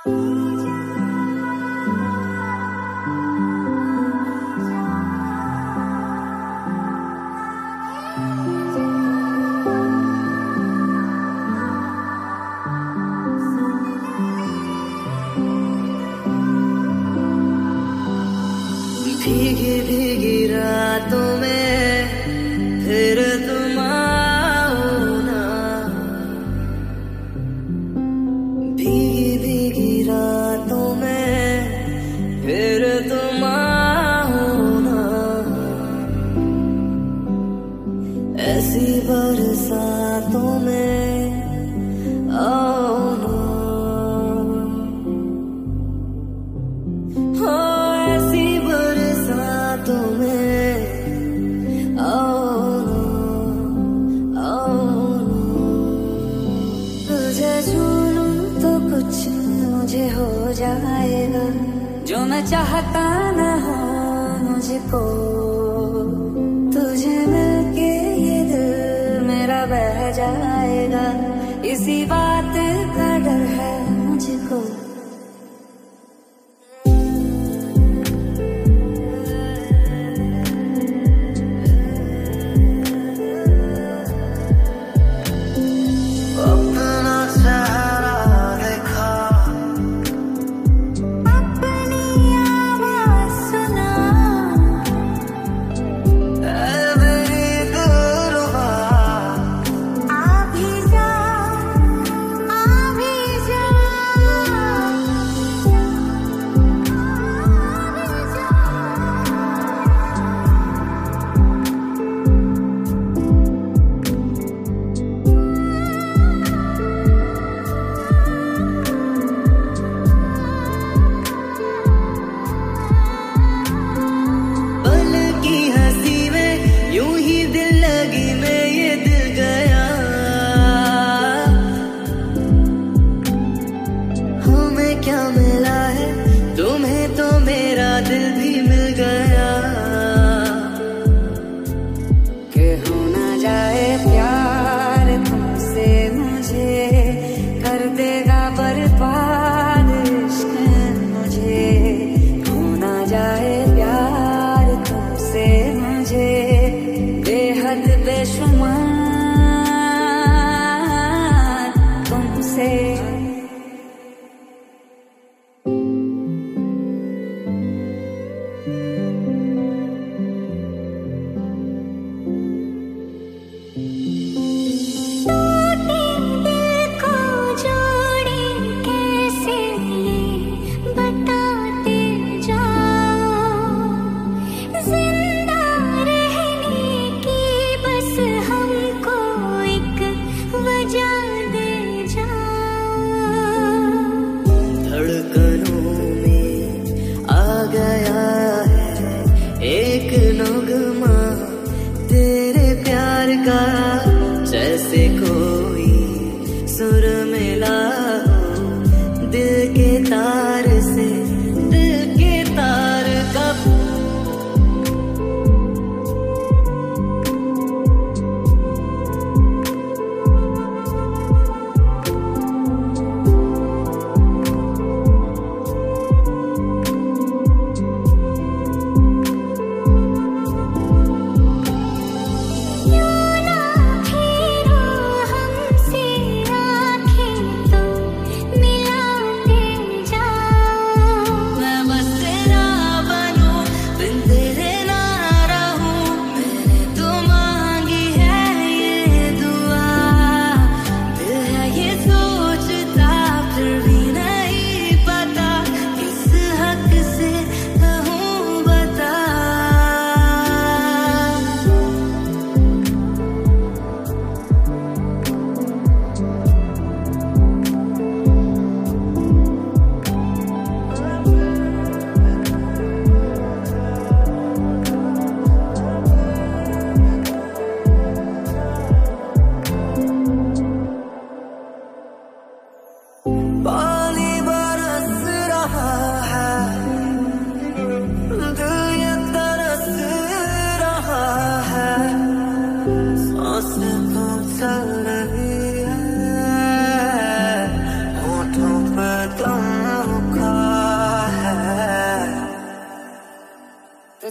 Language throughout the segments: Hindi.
भीगी भीगी रातों में फिर तुम आओ ना, भीगी भीगी रातों में फिर तुम आओ ना, ऐसी बरसातों में आओ ना, मुझे हो जाएगा जो मैं चाहता न हो मुझको, तुझे मिलके ये दिल मेरा बह जाएगा, इसी बात का डर है मुझको। क्या मिला है तुम्हें तो मेरा दिल भी मिल गया, कि हो ना जाए प्यार तुमसे मुझे, कर देगा बर्बाद इश्क मुझे, हो ना जाए प्यार तुमसे मुझे, बेहद बेशुमार तुमसे। एक नगमा तेरे प्यार का, जैसे कोई सुर मिला हो दिल के तार से, दिल के तार का। हमसे आँखें तो मिलाते जा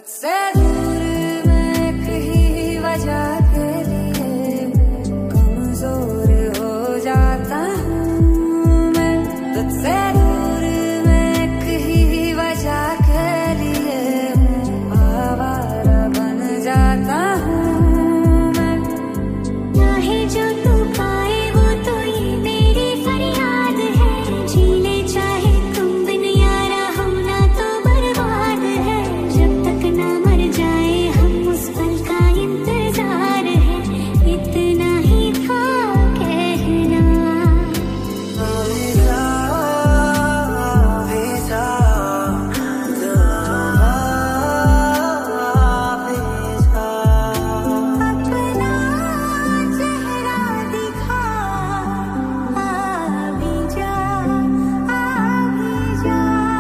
तुझसे दूर मैं कहीं वजह के लिए कमजोर हो जाता हूँ मैं। तुझसे दूर मैं कहीं वजह के लिए आवारा बन जाता हूँ मैं। चाहे जो तू पाए वो तो ये मेरी फरियाद है। जी ले चाहे तुम बिन यारा हम ना तो बर्बाद है। जब तक ना मर जाए हम उस पल का इंतजार है। इतना ही था कहना। अपना चेहरा दिखा, आ भी जा, आ भी जा।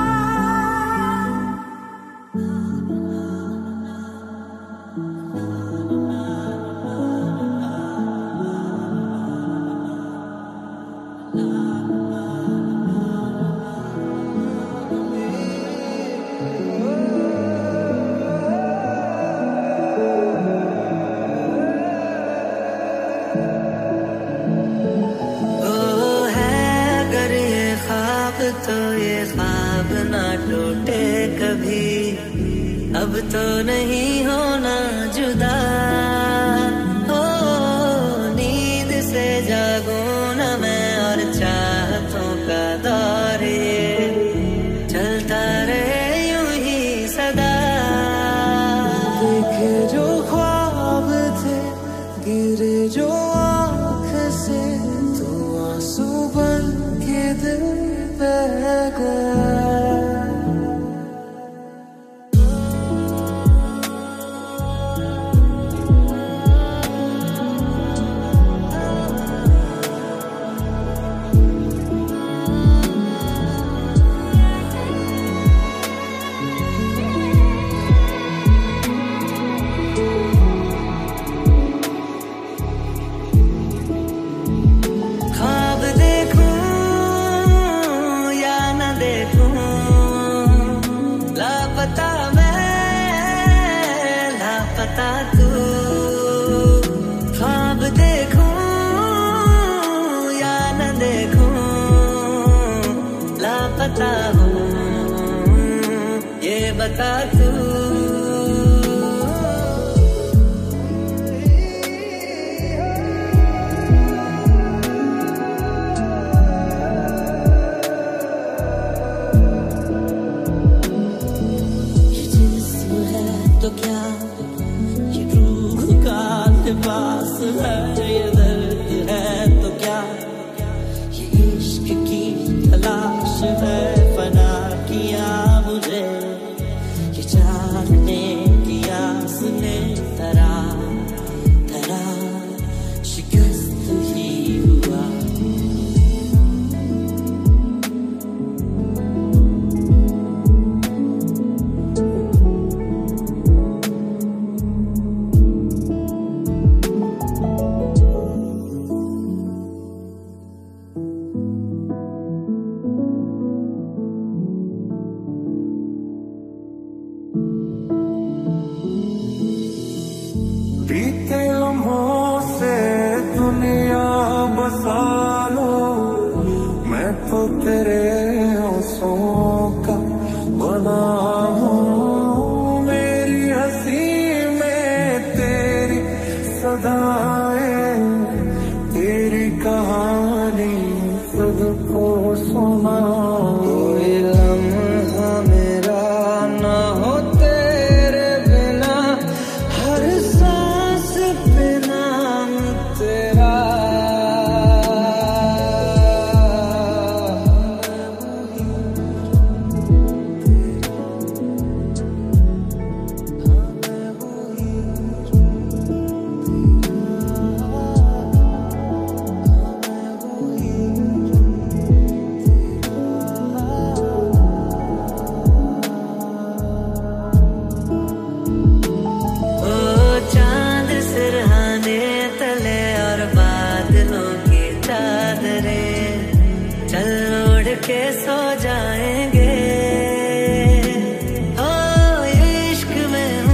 ओ है अगर ये ख्वाब तो ये ख्वाब ना टूटे कभी। अब तो नहीं होना जुदा। ओ नींद से जागूं ना मैं और चाहतों का दौर ये चलता रहे यूं ही सदा। देखे जो ख्वाब थे गिरे जो आँख से तो आंसू बन के दिल बह गया। ख्वाब देखूं या न देखूं लापता मैं लापता तू। ख्वाब देखूं या न देखूं लापता हूँ ये बता तू। ये जिस्म है तो क्या, ये रूह का लिबास है। ये दर्द है तो क्या, ये इश्क की तलाश है। फना किया मुझे ये जानने की आस ने। तरा तरा शिकस्त ही हुआ। बीते लम्हों से दुनिया बसा लो। मैं तो तेरे आंसुओं का बना हूँ। मेरी हंसी में तेरी सदाएं, तेरी कहानी सबको सुना। कोई लम्हा मेरा ना हो तेरे बिना, हर सांस पे नाम तेरा। के सो जाएंगे। ओ इश्क में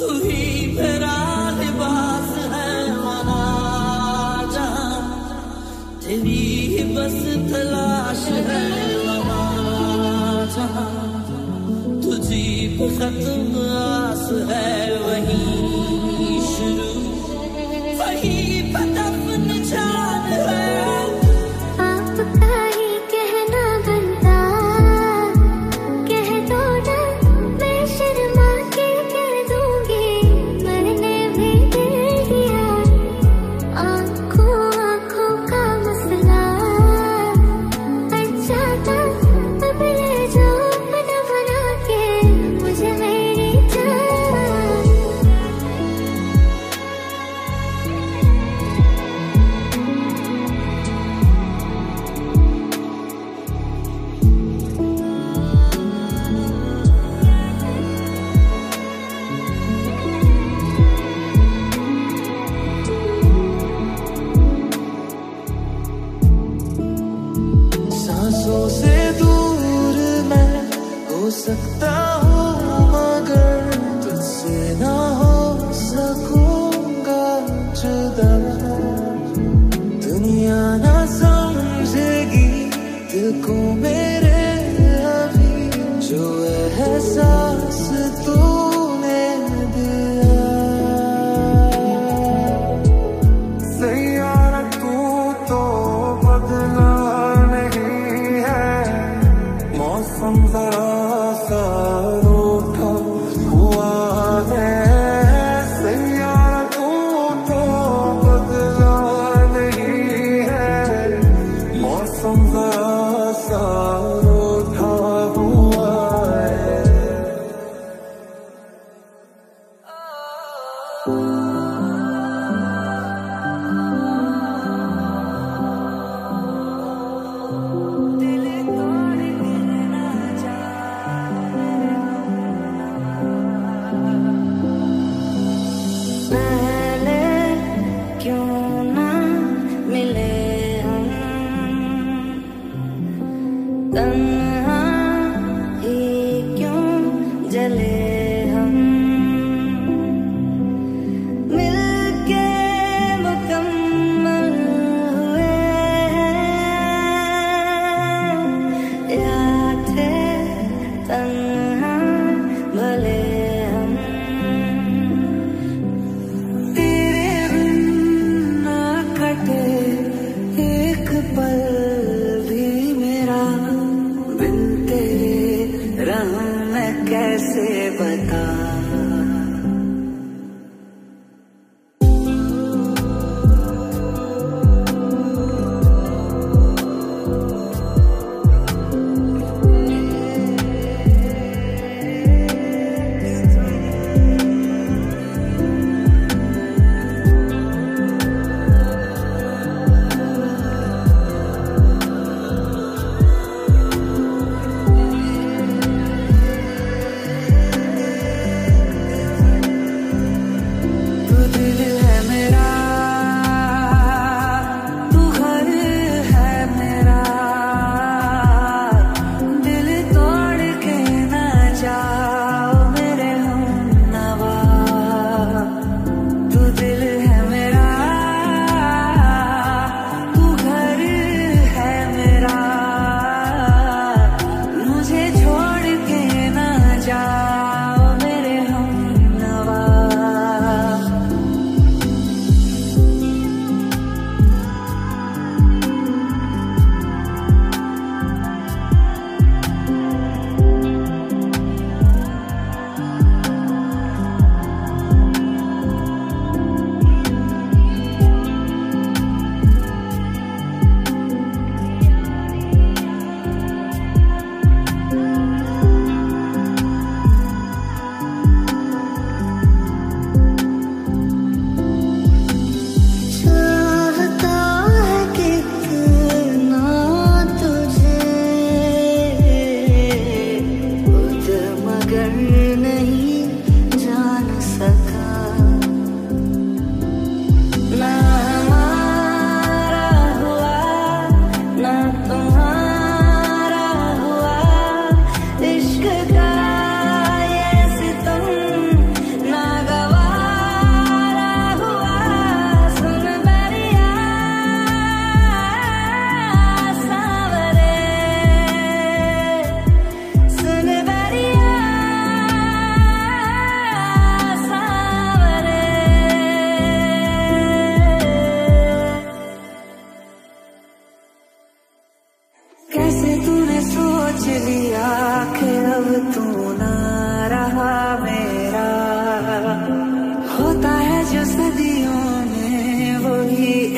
तू ही मेरा लिबास है वना जहां तेरी ही बस तलाश है वहाँ जहाँ तुझी पे खत्म आस है वहीं शुरू वहीं पे दफन जान है आपका ही कहना बनता कह दो ना मैं शर्मा के कह दूंगी मैंने भी दिल दिया आँखों आँखों का मसला अच्छा था अब ले जाओ बना बना के मुझे मेरी जान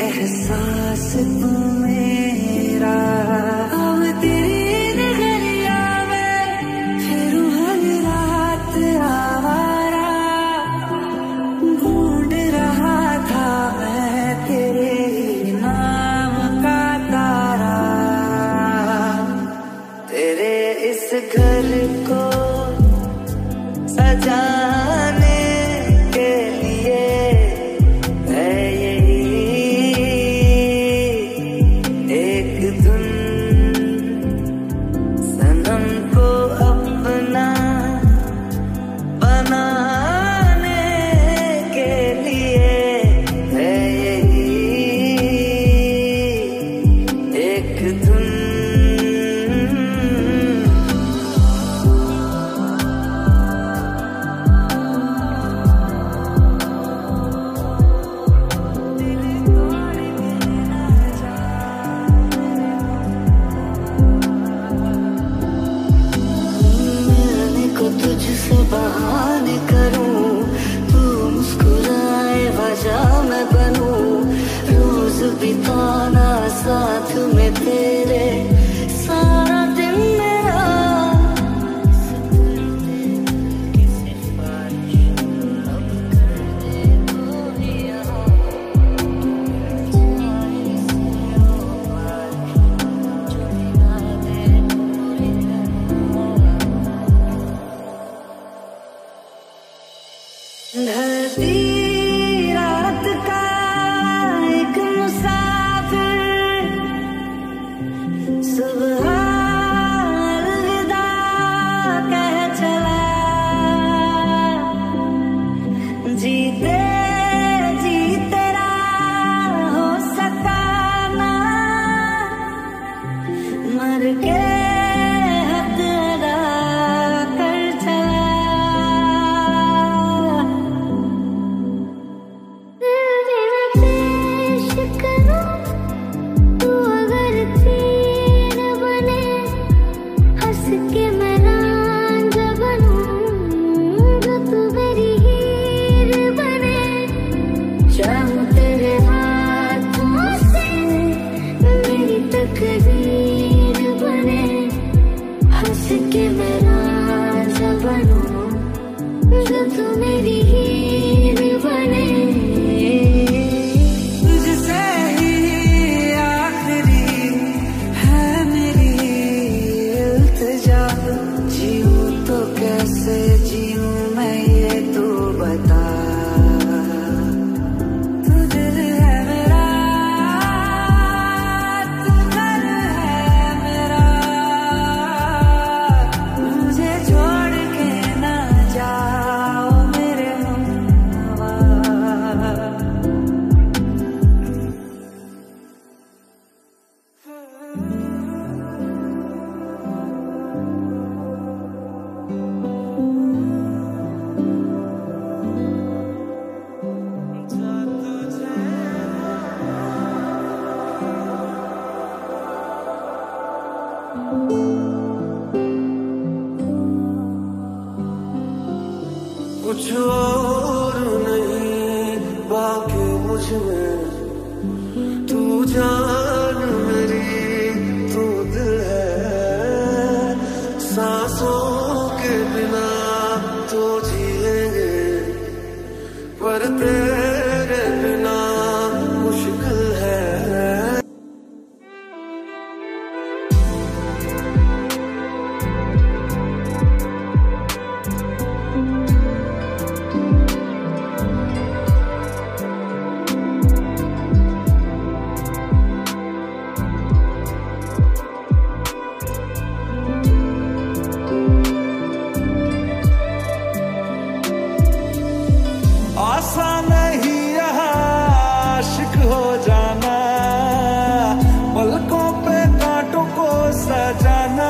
एहसास तू मेरा। अब तेरी नगरिया में फिरूं हर रात आवारा, ढूंढ रहा था मैं तेरे नाम का तारा। तेरे इस घर को सजाने के लिए है यही एक धुन, सनम को अपना बनाने के लिए है यही एक धुन। तुझसे बहाने करूं, तू मुस्कुराए वजह मैं बनूं, रोज बिताना साथ में तेरे सारा दिन मेरा। धरती रात का एक मुसाफिर, सुबह अलविदा कह चला। जीते जी तेरा हो सका ना, मर के हक अदा कर चला। तकदीर बने, हंस के मैं राजा बनूं, जो तू मेरी हीर बने। तुझसे ही आखिरी है मेरी इल्तिजा, जीऊं तो कैसे जीऊं मैं ये तू बता। कुछ और नहीं बाकी मुझ में, तू जान मेरी तू दिल है। सांसों के बिना तो जिएंगे, पर तेरे बिना मुश्किल है। आसान नहीं रहा आशिक हो जाना, पलकों पे कांटों को सजाना।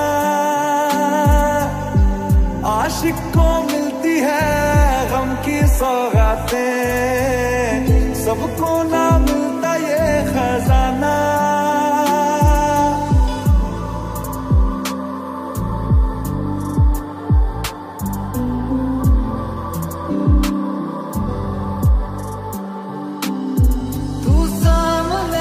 आशिक को मिलती है गम की सौगातें, सबको ना मिलता ये खजाना। तू सामने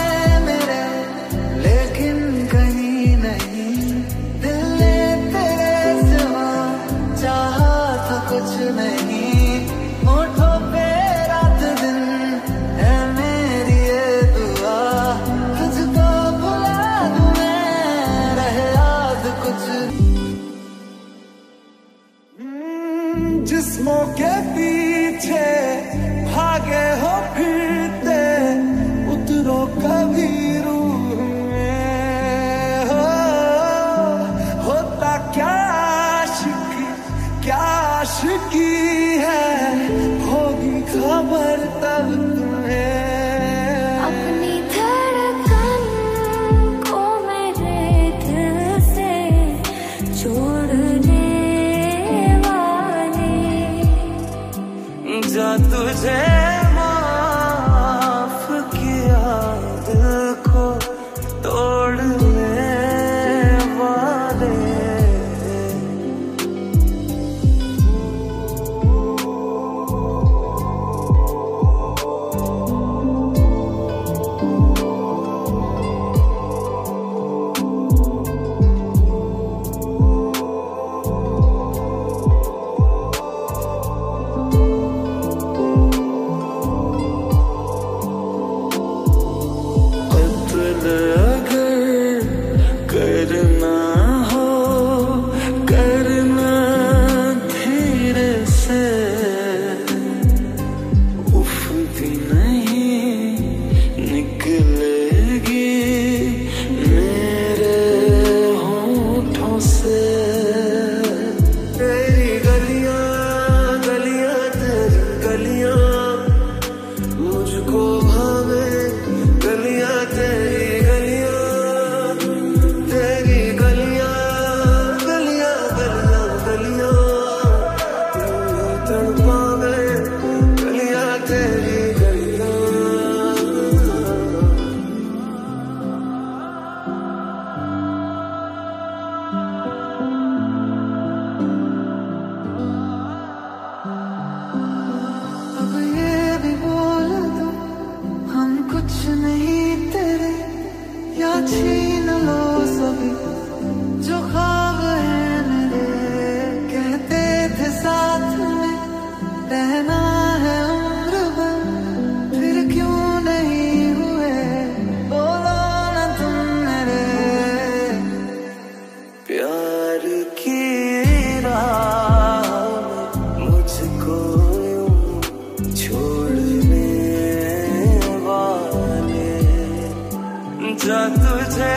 जा तुझे माफ किया दिल को तोड़ने वाले। जा तुझे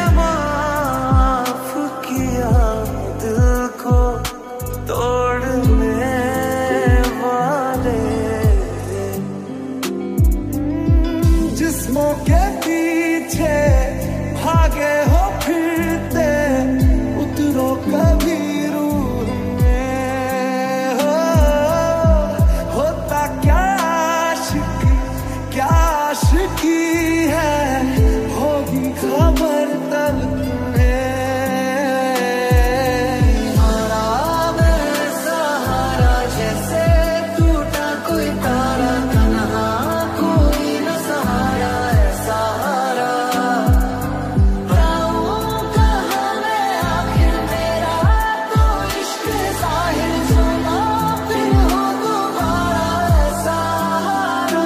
माफ किया दिल को तोड़ने वाले। जिस्मों के पीछे भागे हो फिरते उतरो कभी रूह में हो। होता क्या आशिकी है खबर तब तुम्हें। सहारा जैसे टूटा कोई तारा तन्हा कोई न सहारा है सहारा। कहाँ मैं आखिर मेरा तो इश्क जाहिर सुना फिर हो दोबारा है सहारा।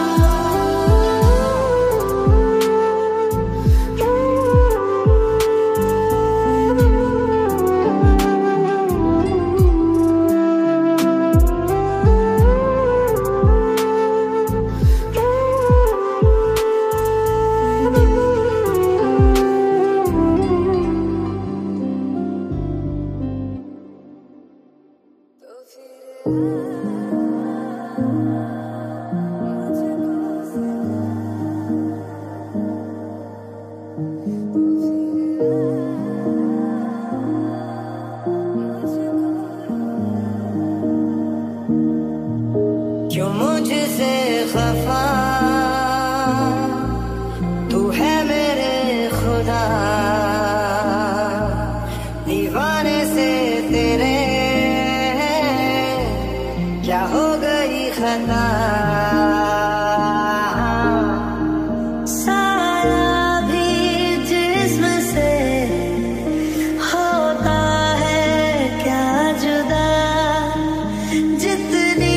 क्यों मुझसे खफा तू है मेरे खुदा। दीवाने से तेरे क्या हो गई खता। साया भी जिस्म से होता है क्या जुदा। जितनी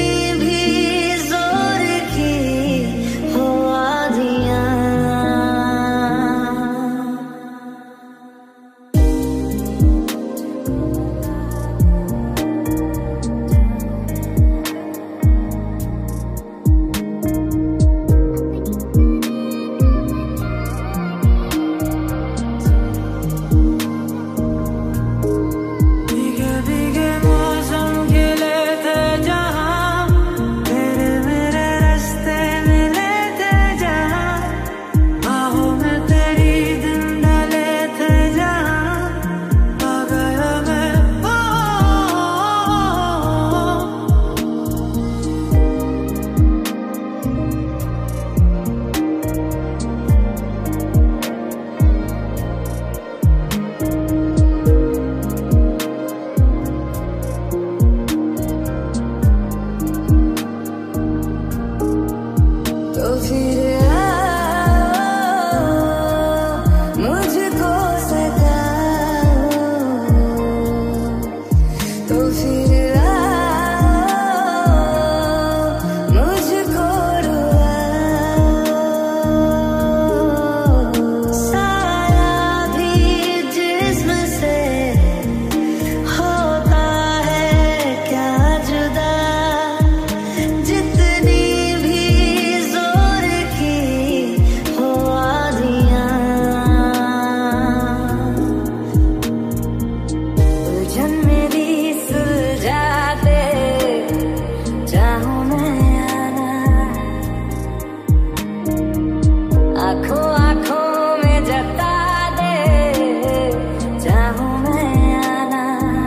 फिर मुझको सताओ, तो फिर मुझको रुलाओ। साया भी जिस्म से होता है क्या जुदा, जितनी भी जोर की हो आंधियां। उलझन में भी सुलझा दे चाहूं मैं आना, आंखों आंखों में जता दे चाहूं मैं आना।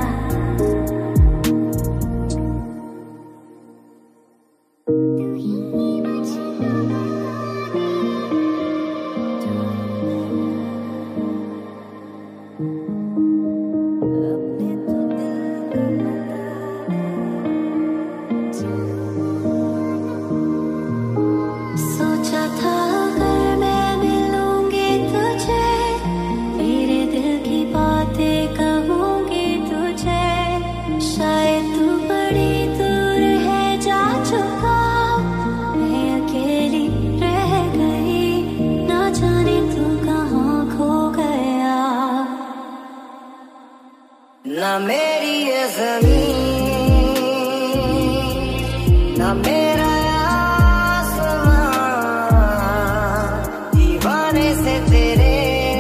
सोचा था अगर मैं मिलूंगी तुझे, मेरे दिल की बातें कहूंगी तुझे, शायद तू बड़ी दूर है जा चुका, मैं अकेली रह गई, ना जाने तू कहाँ खो गया। ना मेरी ये ज़मीन, ना मेरा आसमां, दीवाने से तेरे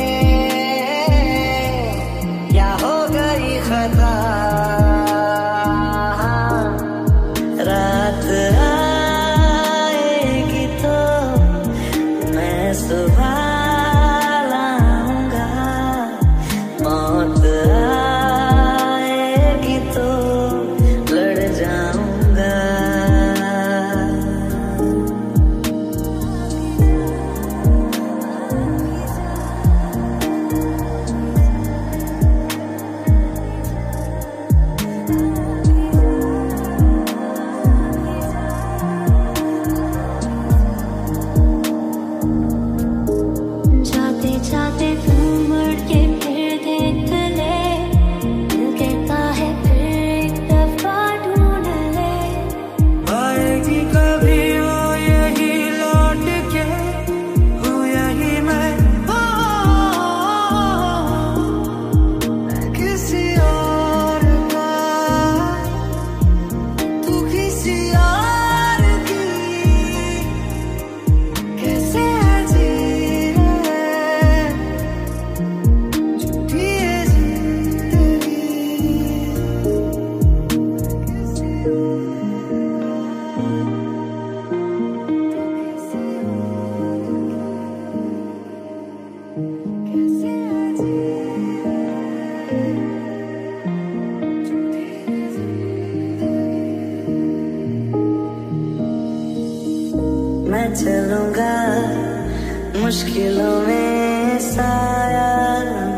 क्या हो गई खता। रात आएगी तो मैं सुबह लाऊंगा, मौत आएगी तो लड़ जाऊंगा। जाते जाते तू मुड़ के फिर देख ले, दिल कहता है फिर एक दफा ढूंढ ले। आएगी कभी वो यही लौट के, वो यही मैं किसी और का, तू किसी और की, कैसे अजीब है झूठी ये जिंदगी। मैं चलूंगा मुश्किलों में साया